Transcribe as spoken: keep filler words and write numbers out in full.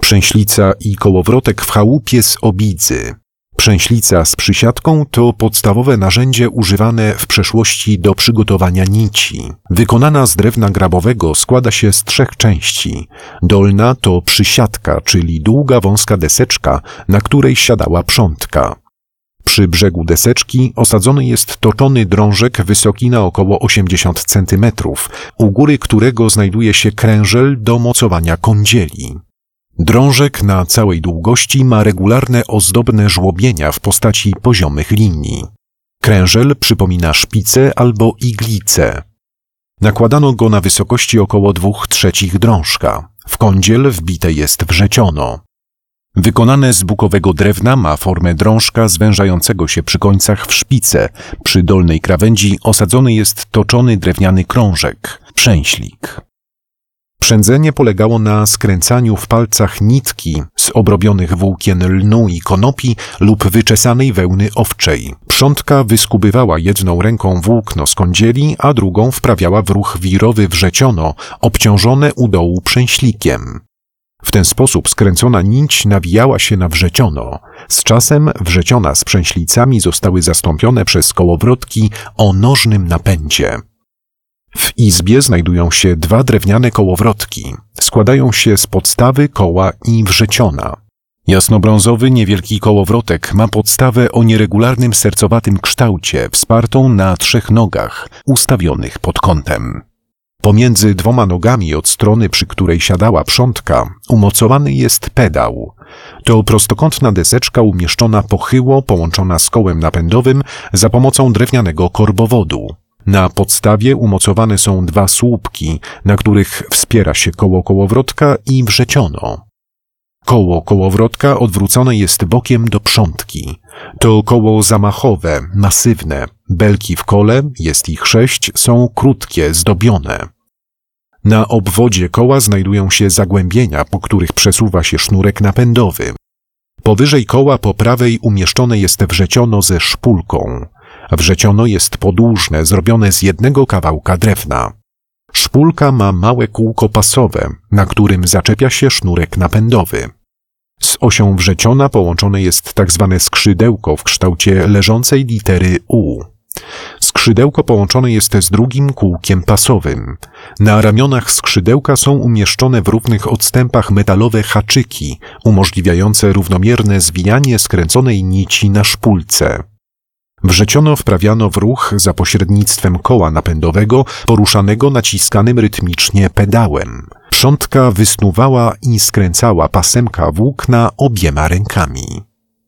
Przęślica i kołowrotek w chałupie z obidzy. Przęślica z przysiadką to podstawowe narzędzie używane w przeszłości do przygotowania nici. Wykonana z drewna grabowego składa się z trzech części. Dolna to przysiadka, czyli długa, wąska deseczka, na której siadała przątka. Przy brzegu deseczki osadzony jest toczony drążek wysoki na około osiemdziesiąt centymetrów, u góry którego znajduje się krężel do mocowania kądzieli. Drążek na całej długości ma regularne ozdobne żłobienia w postaci poziomych linii. Krężel przypomina szpicę albo iglicę. Nakładano go na wysokości około dwóch trzecich drążka. W kądziel wbite jest wrzeciono. Wykonane z bukowego drewna ma formę drążka zwężającego się przy końcach w szpicę. Przy dolnej krawędzi osadzony jest toczony drewniany krążek, przęślik. Przędzenie polegało na skręcaniu w palcach nitki z obrobionych włókien lnu i konopi lub wyczesanej wełny owczej. Przątka wyskubywała jedną ręką włókno z kądzieli, a drugą wprawiała w ruch wirowy wrzeciono, obciążone u dołu przęślikiem. W ten sposób skręcona nić nawijała się na wrzeciono. Z czasem wrzeciona z przęślicami zostały zastąpione przez kołowrotki o nożnym napędzie. W izbie znajdują się dwa drewniane kołowrotki. Składają się z podstawy, koła i wrzeciona. Jasnobrązowy, niewielki kołowrotek ma podstawę o nieregularnym sercowatym kształcie, wspartą na trzech nogach, ustawionych pod kątem. Pomiędzy dwoma nogami od strony, przy której siadała przątka, umocowany jest pedał. To prostokątna deseczka umieszczona pochyło, połączona z kołem napędowym za pomocą drewnianego korbowodu. Na podstawie umocowane są dwa słupki, na których wspiera się koło kołowrotka i wrzeciono. Koło kołowrotka odwrócone jest bokiem do przątki. To koło zamachowe, masywne. Belki w kole, jest ich sześć, są krótkie, zdobione. Na obwodzie koła znajdują się zagłębienia, po których przesuwa się sznurek napędowy. Powyżej koła po prawej umieszczone jest wrzeciono ze szpulką. Wrzeciono jest podłużne, zrobione z jednego kawałka drewna. Szpulka ma małe kółko pasowe, na którym zaczepia się sznurek napędowy. Z osią wrzeciona połączone jest tak zwane skrzydełko w kształcie leżącej litery U. Skrzydełko połączone jest z drugim kółkiem pasowym. Na ramionach skrzydełka są umieszczone w równych odstępach metalowe haczyki, umożliwiające równomierne zwijanie skręconej nici na szpulce. Wrzeciono wprawiano w ruch za pośrednictwem koła napędowego, poruszanego naciskanym rytmicznie pedałem. Przątka wysnuwała i skręcała pasemka włókna obiema rękami.